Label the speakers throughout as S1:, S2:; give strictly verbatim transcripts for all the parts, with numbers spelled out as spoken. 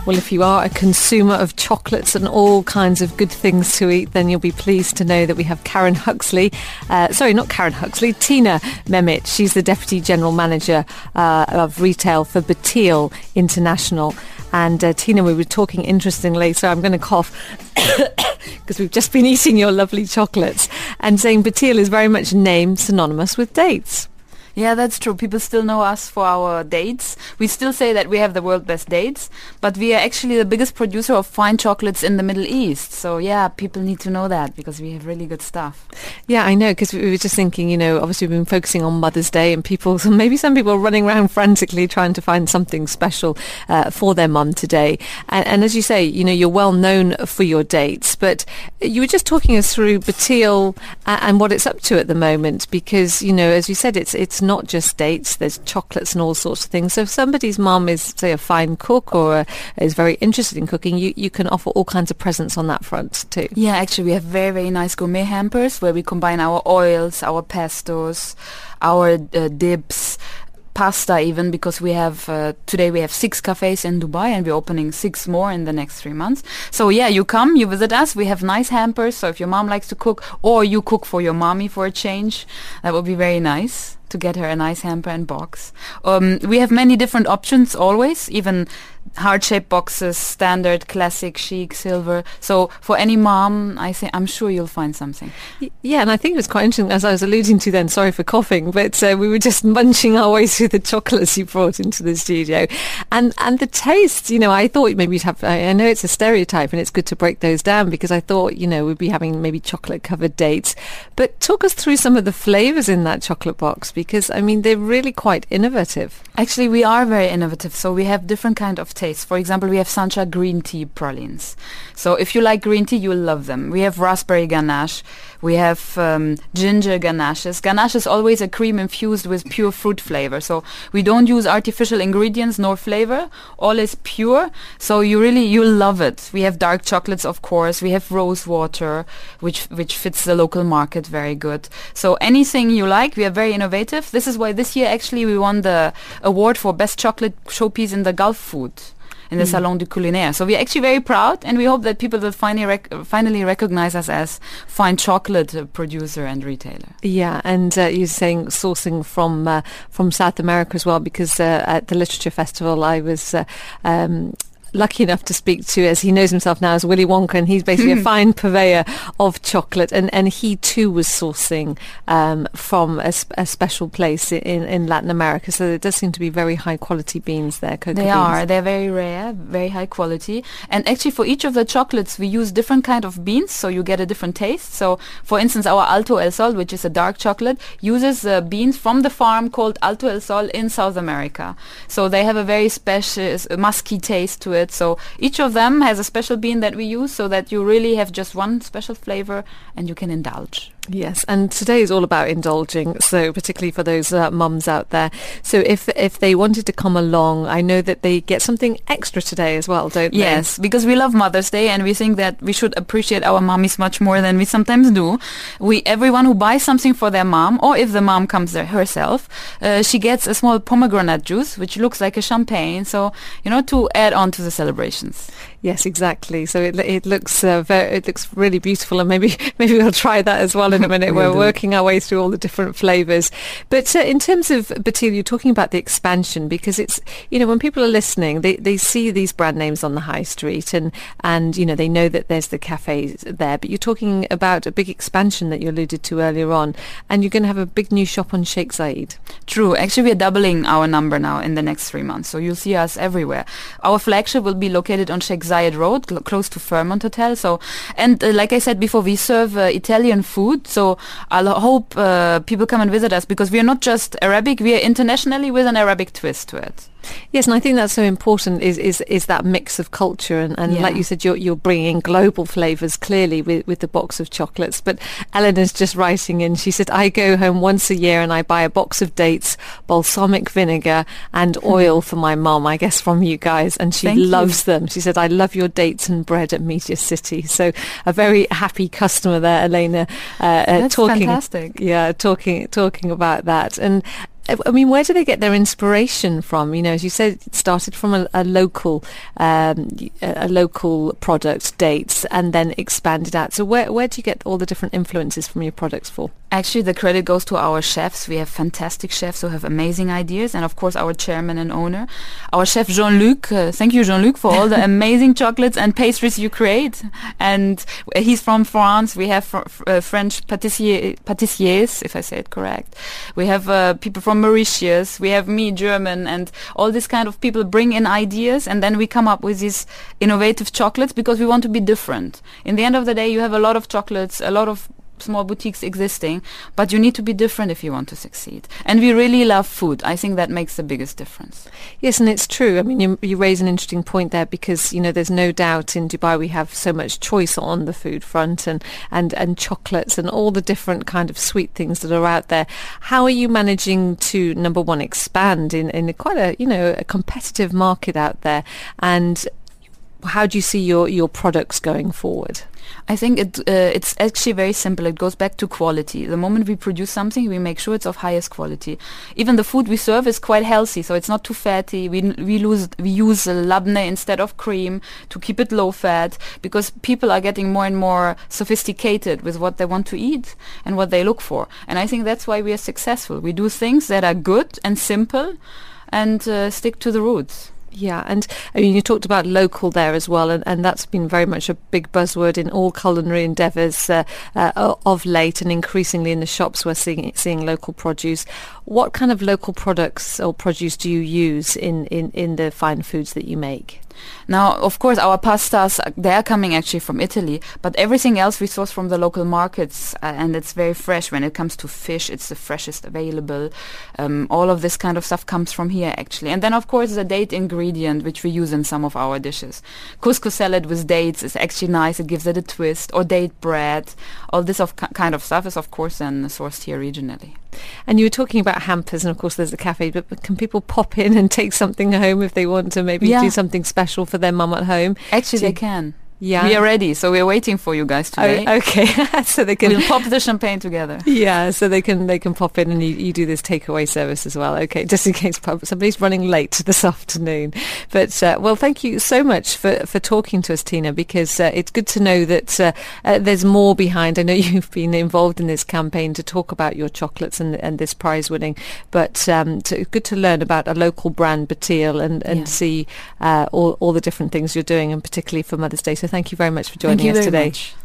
S1: Well, if you are a consumer of chocolates and all kinds of good things to eat, then you'll be pleased to know that we have Karen Huxley. Uh, sorry, not Karen Huxley, Tina Mehmet. She's the Deputy General Manager uh, of Retail for Batil International. And uh, Tina, we were talking interestingly, so I'm going to cough because we've just been eating your lovely chocolates, and saying Batil is very much a name synonymous with dates.
S2: Yeah, that's true. People still know us for our dates. We still say that we have the world's best dates, but we are actually the biggest producer of fine chocolates in the Middle East. So yeah, people need to know that because we have really good stuff.
S1: Yeah, I know, because we were just thinking, you know, obviously we've been focusing on Mother's Day, and people, so maybe some people are running around frantically trying to find something special uh, for their mum today. And, and as you say, you know, you're well known for your dates, but you were just talking us through Batil and, and what it's up to at the moment, because, you know, as you said, it's it's not just dates, there's chocolates and all sorts of things. So if somebody's mum is, say, a fine cook or uh, is very interested in cooking, you, you can offer all kinds of presents on that front too.
S2: Yeah, actually we have very, very nice gourmet hampers where we combine our oils, our pestos, our uh, dips, pasta even, because we have uh, today we have six cafes in Dubai and we're opening six more in the next three months. So yeah, you come, you visit us, we have nice hampers, so if your mom likes to cook or you cook for your mommy for a change, that would be very nice to get her a nice hamper and box. Um, we have many different options always, even heart-shaped boxes, standard, classic, chic, silver. So for any mom, I think I'm sure you'll find something.
S1: Yeah, and I think it was quite interesting, as I was alluding to then, sorry for coughing, but uh, we were just munching our way through the chocolates you brought into the studio. And and the taste, you know, I thought maybe you'd have, I know it's a stereotype and it's good to break those down, because I thought, you know, we'd be having maybe chocolate-covered dates. But talk us through some of the flavours in that chocolate box, because, I mean, they're really quite innovative.
S2: Actually, we are very innovative, so we have different kind of tastes. For example, we have Sancha green tea pralines. So if you like green tea, you will love them. We have raspberry ganache. We have um, ginger ganaches. Ganache is always a cream infused with pure fruit flavor. So we don't use artificial ingredients nor flavor. All is pure. So you really, you'll love it. We have dark chocolates, of course. We have rose water, which which fits the local market very good. So anything you like, we are very innovative. This is why this year actually we won the award for best chocolate showpiece in the Gulf food in the mm. Salon du Culinaire. So we're actually very proud, and we hope that people will finally rec- finally recognize us as fine chocolate uh, producer and retailer.
S1: Yeah, and uh, you're saying sourcing from uh, from South America as well, because uh, at the Literature Festival I was uh, um, lucky enough to speak to, as he knows himself now as Willy Wonka, and he's basically a fine purveyor of chocolate, and, and he too was sourcing um, from a, sp- a special place in, in Latin America. So there does seem to be very high quality beans there, cocoa
S2: They
S1: beans.
S2: are. They're very rare, very high quality. And actually for each of the chocolates we use different kind of beans, so you get a different taste. So for instance, our Alto El Sol, which is a dark chocolate, uses uh, beans from the farm called Alto El Sol in South America. So they have a very special, uh, musky taste to it. So each of them has a special bean that we use, so that you really have just one special flavor and you can indulge.
S1: Yes, and today is all about indulging, so particularly for those uh, mums out there. So if if they wanted to come along, I know that they get something extra today as well, don't they?
S2: Yes, because we love Mother's Day and we think that we should appreciate our mommies much more than we sometimes do. We everyone who buys something for their mom, or if the mom comes there herself, uh, she gets a small pomegranate juice, which looks like a champagne, so, you know, to add on to the celebrations.
S1: Yes, exactly. So it it looks uh, very, it looks really beautiful, and maybe maybe we'll try that as well in a minute. We're working our way through all the different flavours. But uh, in terms of Batil, you're talking about the expansion, because it's, you know, when people are listening, they, they see these brand names on the high street, and and you know they know that there's the cafes there. But you're talking about a big expansion that you alluded to earlier on, and you're going to have a big new shop on Sheikh Zayed.
S2: True. Actually, we're doubling our number now in the next three months, so you'll see us everywhere. Our flagship will be located on Sheikh Zayed Road, cl- close to Fairmont Hotel. So, and uh, like I said before, we serve uh, Italian food. So I'll hope uh, people come and visit us, because we are not just Arabic; we are internationally with an Arabic twist to it.
S1: Yes, and I think that's so important, is is, is that mix of culture, and, and yeah. like you said, you're you're bringing global flavours clearly with, with the box of chocolates. But Eleanor's just writing in, she said, I go home once a year and I buy a box of dates, balsamic vinegar and oil for my mum, I guess from you guys, and she
S2: Thank
S1: loves
S2: you.
S1: them. She said, I love your dates and bread at Media City. So a very happy customer there, Elena. Uh,
S2: That's
S1: talking,
S2: fantastic.
S1: Yeah, talking talking about that. And I mean, where do they get their inspiration from? You know, as you said, it started from a, a local, um, a local product, dates, and then expanded out. So where where do you get all the different influences from your products for?
S2: Actually, the credit goes to our chefs. We have fantastic chefs who have amazing ideas, and of course, our chairman and owner, our chef Jean-Luc. Uh, thank you, Jean-Luc, for all the amazing chocolates and pastries you create. And he's from France. We have fr- uh, French patissier, patissiers, if I say it correct. We have uh, people from Mauritius. We have me, German, and all these kind of people bring in ideas, and then we come up with these innovative chocolates because we want to be different. In the end of the day, you have a lot of chocolates, a lot of small boutiques existing, but you need to be different if you want to succeed. And we really love food. I think that makes the biggest difference.
S1: Yes, and it's true. I mean, you, you raise an interesting point there because, you know, there's no doubt in Dubai we have so much choice on the food front and, and, and chocolates and all the different kind of sweet things that are out there. How are you managing to, number one, expand in, in quite a, you know, a competitive market out there? And how do you see your, your products going forward?
S2: I think it uh, it's actually very simple. It goes back to quality. The moment we produce something, we make sure it's of highest quality. Even the food we serve is quite healthy, so it's not too fatty. We we lose we use labneh instead of cream to keep it low fat, because people are getting more and more sophisticated with what they want to eat and what they look for. And I think that's why we are successful. We do things that are good and simple, and uh, stick to the roots.
S1: Yeah, and I mean, you talked about local there as well, and, and that's been very much a big buzzword in all culinary endeavours uh, uh, of late, and increasingly in the shops we're seeing seeing local produce. What kind of local products or produce do you use in, in, in the fine foods that you make?
S2: Now, of course, our pastas, they are coming actually from Italy, but everything else we source from the local markets, uh, and it's very fresh. When it comes to fish, it's the freshest available. Um, all of this kind of stuff comes from here, actually. And then, of course, the date ingredient, which we use in some of our dishes. Couscous salad with dates is actually nice. It gives it a twist. Or date bread. All this of ki- kind of stuff is, of course, then sourced here regionally.
S1: And you were talking about hampers, and of course there's a cafe, but, but can people pop in and take something home if they want to maybe yeah. do something special for their mum at home?
S2: Actually,
S1: do
S2: they can.
S1: Yeah.
S2: We are ready, so we're waiting for you guys today.
S1: Oh, okay. So they can
S2: we'll pop the champagne together.
S1: Yeah, so they can they can pop in, and you, you do this takeaway service as well. Okay, just in case somebody's running late this afternoon. But uh, well, thank you so much for, for talking to us, Tina, because uh, it's good to know that uh, uh, there's more behind. I know you've been involved in this campaign to talk about your chocolates and and this prize winning, but um, to, good to learn about a local brand, Batil, and and yeah. see uh, all all the different things you're doing, and particularly for Mother's Day. So thank you very much for joining us today.
S2: Much.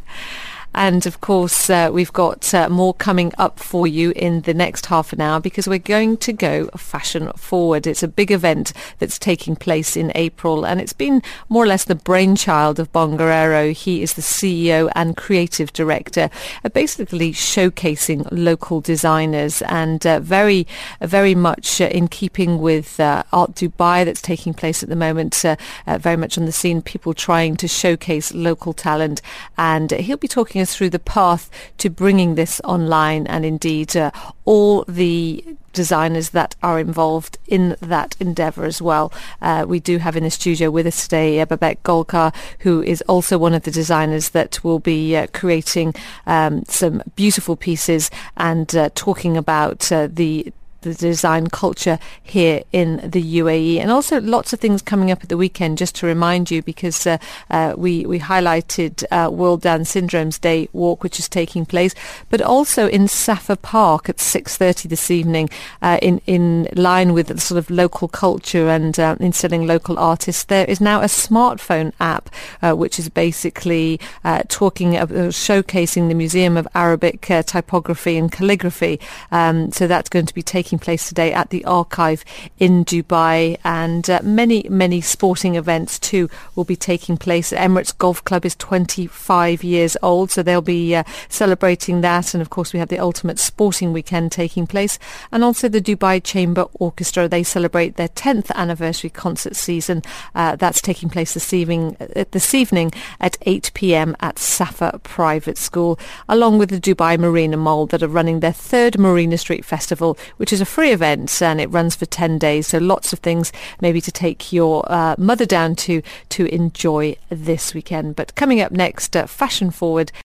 S1: And of course, uh, we've got uh, more coming up for you in the next half an hour, because we're going to go fashion forward. It's a big event that's taking place in April, and it's been more or less the brainchild of Bonguerrero. He is the C E O and creative director, uh, basically showcasing local designers, and uh, very, uh, very much uh, in keeping with uh, Art Dubai that's taking place at the moment, uh, uh, very much on the scene, people trying to showcase local talent. And uh, he'll be talking us through the path to bringing this online, and indeed uh, all the designers that are involved in that endeavour as well. Uh, we do have in the studio with us today uh, Babek Golkar, who is also one of the designers that will be uh, creating um, some beautiful pieces and uh, talking about uh, the the design culture here in the U A E, and also lots of things coming up at the weekend, just to remind you, because uh, uh, we we highlighted uh, World Down Syndrome's Day walk, which is taking place, but also in Safa Park at six thirty this evening, uh, in in line with the sort of local culture and uh, instilling local artists. There is now a smartphone app uh, which is basically uh, talking uh, showcasing the Museum of Arabic uh, Typography and Calligraphy. Um, so that's going to be taking place today at the Archive in Dubai, and uh, many many sporting events too will be taking place. Emirates Golf Club is twenty-five years old, so they'll be uh, celebrating that, and of course we have the Ultimate Sporting Weekend taking place, and also the Dubai Chamber Orchestra. They celebrate their tenth anniversary concert season. Uh, that's taking place this evening uh, this evening at eight p.m. at Safa Private School, along with the Dubai Marina Mall that are running their third Marina Street Festival, which is a free event, and it runs for ten days, so lots of things maybe to take your uh, mother down to to enjoy this weekend. But coming up next, uh, Fashion Forward